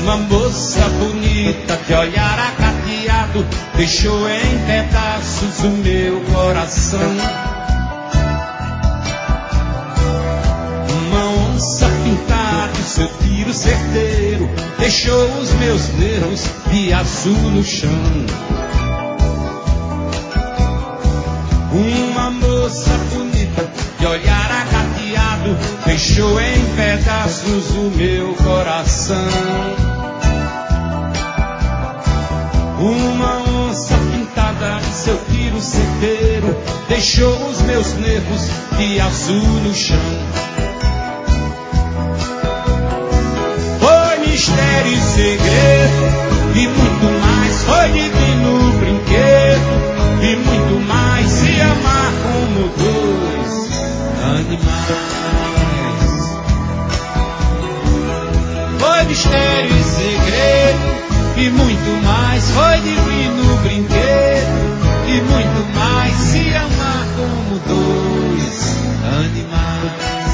Uma moça bonita de olhar acateado deixou em pedaços o meu coração. Uma onça pintada e seu tiro certeiro deixou os meus nervos de azul no chão. Uma moça bonita de olhar acateado deixou em pedaços o meu coração. Uma onça pintada e seu tiro certeiro deixou os meus nervos de azul no chão. Foi mistério e segredo e muito mais, foi divino brinquedo e muito mais, se amar como dois animais. Foi mistério e segredo e muito mais, foi divino brinquedo e muito mais, se amar como dois animais.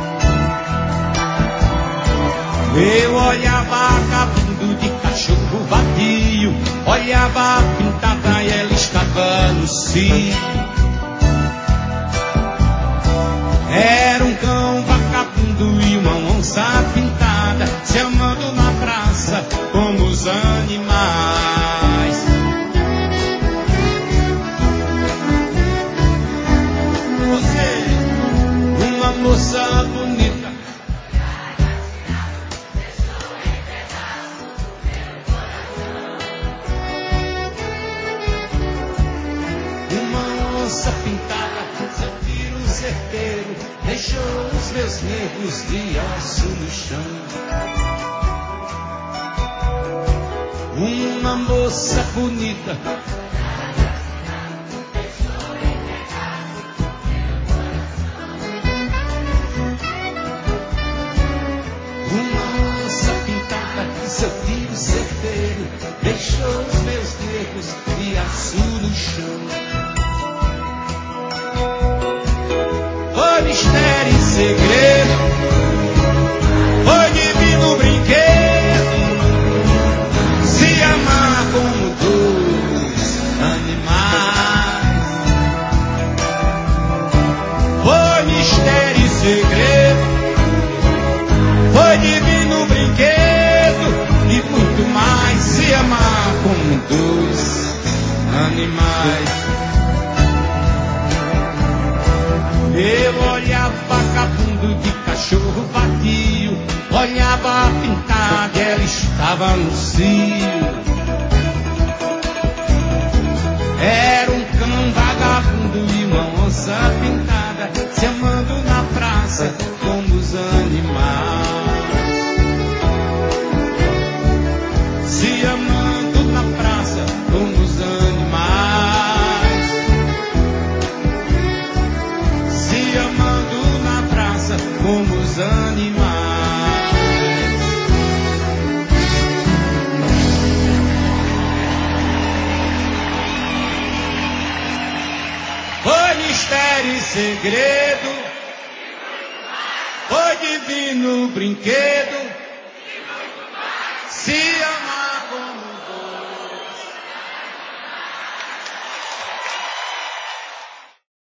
Eu olhava vagabundo de cachorro vadio, olhava a pintada e ela estava no cio. Era um cão vagabundo e uma onça pintada se amando na praça como os animais. Você, uma moça bonita, deixou os meus nervos de aço no chão. Uma moça bonita pintada e seu tiro certeiro deixou os meus nervos de aço no chão. Foi mistério e segredo, foi divino brinquedo, se amar como dois animais. Foi mistério e segredo, foi divino brinquedo e muito mais, se amar como dois animais. Eu olhava vagabundo de cachorro vadio, olhava a pintada e ela estava no cio. Era um cão vagabundo e uma onça pintada se amando na praça como os animais. Se amando na praça como os animais. Como os animais. Foi mistério e segredo, foi divino brinquedo, se